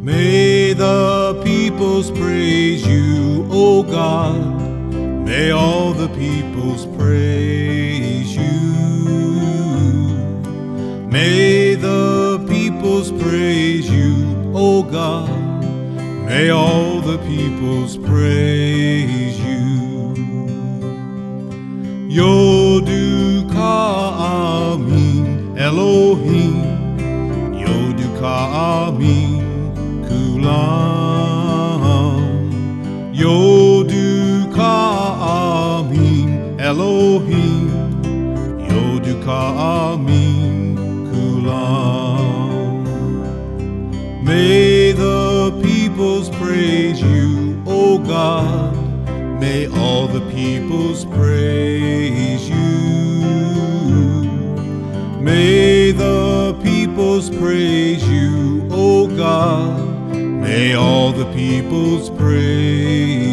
May the peoples praise you, O God. May all the peoples praise you. May the peoples praise you, O God. May all the peoples praise you. Yoduka Amin Elohim, Yoduka Amin Kulam, Yoduka Amin Elohim, Yoduka Amin Kulam. May the peoples praise you, O God. May all the peoples praise you. May the peoples praise you, O God. May all the peoples praise